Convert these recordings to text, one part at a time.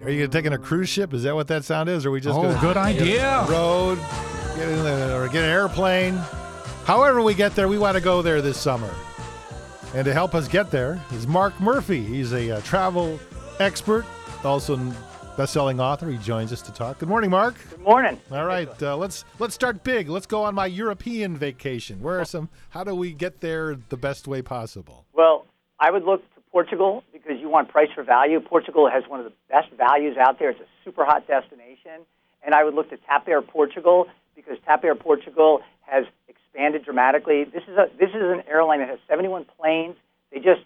Are you taking a cruise ship? Is that what that sound is? Or are we just going to good idea. road, get an airplane? However we get there, we want to go there this summer. And to help us get there is Mark Murphy. He's a travel expert, also best-selling author. He joins us to talk. Good morning, Mark. Good morning. All right, let's start big. Let's go on my European vacation. How do we get there the best way possible? Well, I would look to Portugal because you want price for value. Portugal has one of the best values out there. It's a super hot destination. And I would look to TAP Air Portugal because TAP Air Portugal has expanded dramatically. This is an airline that has 71 planes. They just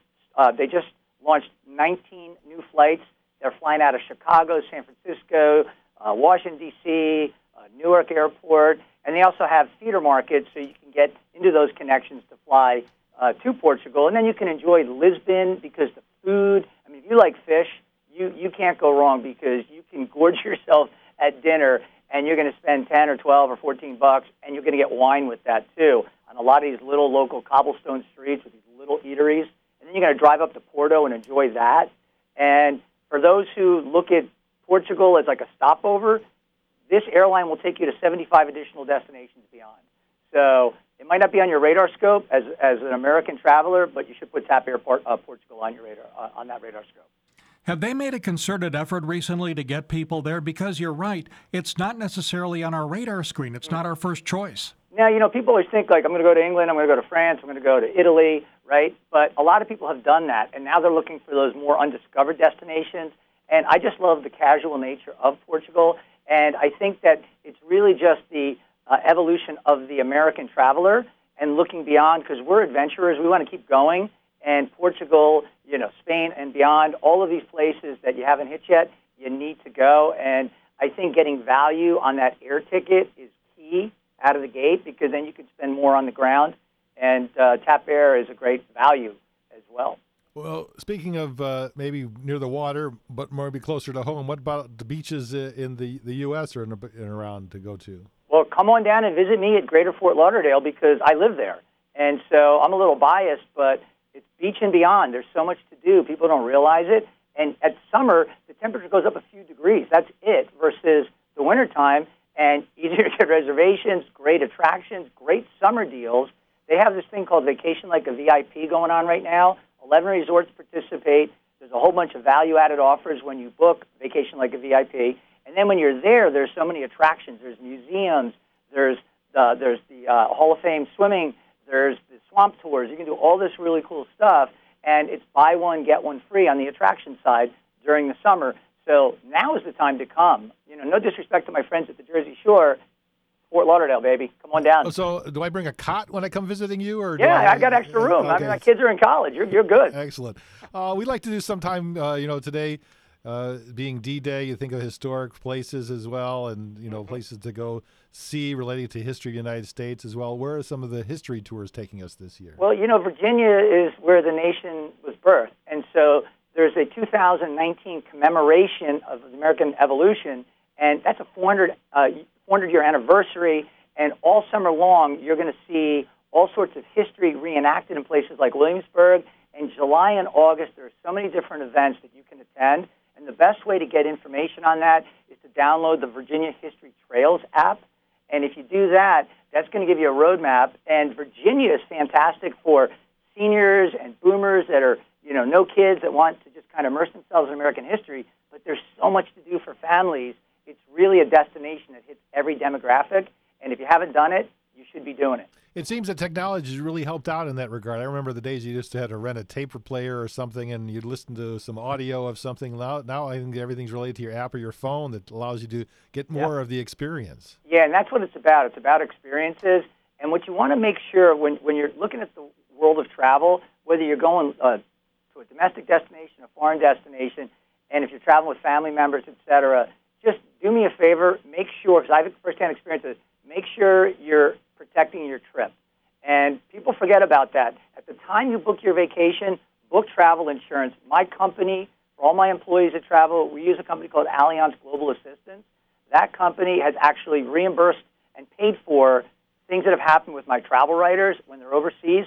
launched 19 new flights. They're flying out of Chicago, San Francisco, Washington, D.C., Newark Airport, and they also have feeder markets so you can get into those connections to fly to Portugal. And then you can enjoy Lisbon because the food, I mean, if you like fish, you can't go wrong because you can gorge yourself at dinner and you're going to spend 10 or 12 or 14 bucks and you're going to get wine with that too on a lot of these little local cobblestone streets with these little eateries. And then you're going to drive up to Porto and enjoy that. And for those who look at Portugal as like a stopover, this airline will take you to 75 additional destinations beyond. So it might not be on your radar scope as an American traveler, but you should put TAP Air Portugal on your radar on that radar scope. Have they made a concerted effort recently to get people there? Because you're right, it's not necessarily on our radar screen. It's not our first choice. Now, people always think, like, I'm going to go to England, I'm going to go to France, I'm going to go to Italy, right? But a lot of people have done that, and now they're looking for those more undiscovered destinations. And I just love the casual nature of Portugal, and I think that it's really just the evolution of the American traveler and looking beyond, because we're adventurers. We want to keep going. And Portugal, Spain and beyond, all of these places that you haven't hit yet, you need to go. And I think getting value on that air ticket is key out of the gate because then you can spend more on the ground. And TAP Air is a great value as well. Well, speaking of maybe near the water, but maybe closer to home, what about the beaches in the U.S. or in around to go to? Well, come on down and visit me at Greater Fort Lauderdale because I live there. And so I'm a little biased, but it's beach and beyond. There's so much to do. People don't realize it. And at summer, the temperature goes up a few degrees. That's it versus the wintertime. And easier to get reservations, great attractions, great summer deals. They have this thing called Vacation Like a VIP going on right now. 11 resorts participate. There's a whole bunch of value-added offers when you book Vacation Like a VIP. And then when you're there, there's so many attractions. There's museums. There's the Hall of Fame swimming. There's the swamp tours. You can do all this really cool stuff, and it's buy one, get one free on the attraction side during the summer. So now is the time to come. No disrespect to my friends at the Jersey Shore, Fort Lauderdale, baby. Come on down. So do I bring a cot when I come visiting you? Or yeah, I got extra room. Okay. I mean, my kids are in college. You're good. Excellent. We'd like to do sometime, today, being D-Day, you think of historic places as well and, places to go see relating to history of the United States as well. Where are some of the history tours taking us this year? Well, Virginia is where the nation was birthed. And so there's a 2019 commemoration of the American evolution, and that's a 400-year anniversary. And all summer long, you're going to see all sorts of history reenacted in places like Williamsburg. In July and August, there are so many different events that you can attend. And the best way to get information on that is to download the Virginia History Trails app. And if you do that, that's going to give you a roadmap. And Virginia is fantastic for seniors and boomers that are, no kids that want to just kind of immerse themselves in American history. But there's so much to do for families. It's really a destination that hits every demographic. And if you haven't done it, you should be doing it. It seems that technology has really helped out in that regard. I remember the days you used to have to rent a tape player or something, and you'd listen to some audio of something. Now I think everything's related to your app or your phone that allows you to get more of the experience. Yeah, and that's what it's about. It's about experiences. And what you want to make sure when you're looking at the world of travel, whether you're going to a domestic destination, a foreign destination, and if you're traveling with family members, et cetera, just do me a favor. Make sure, because I have firsthand experience with this, make sure you're protecting your trip. And people forget about that. At the time you book your vacation, book travel insurance. My company, for all my employees that travel, we use a company called Allianz Global Assistance. That company has actually reimbursed and paid for things that have happened with my travel writers when they're overseas,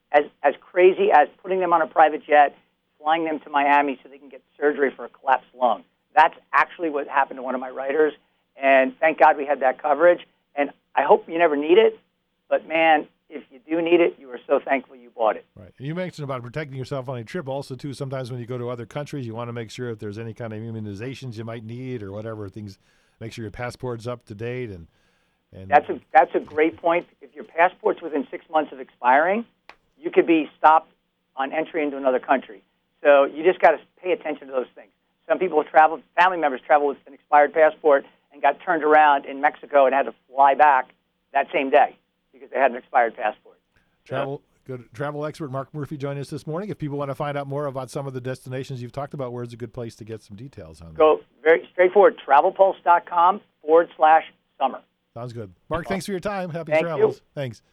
as crazy as putting them on a private jet, flying them to Miami so they can get surgery for a collapsed lung. That's actually what happened to one of my writers, and thank God we had that coverage. And I hope you never need it, but man, if you do need it, you are so thankful you bought it. Right. And you mentioned about protecting yourself on a trip. Also, too, sometimes when you go to other countries, you want to make sure if there's any kind of immunizations you might need or whatever things. Make sure your passport's up to date. And That's a great point. If your passport's within 6 months of expiring, you could be stopped on entry into another country. So you just got to pay attention to those things. Some people travel, family members travel with an expired passport and got turned around in Mexico and had to fly back that same day because they had an expired passport. Good travel expert Mark Murphy joined us this morning. If people want to find out more about some of the destinations you've talked about, where's a good place to get some details on that? Go very straightforward, travelpulse.com/summer. Sounds good. Mark, thanks for your time. Happy Thank travels. you. Thanks.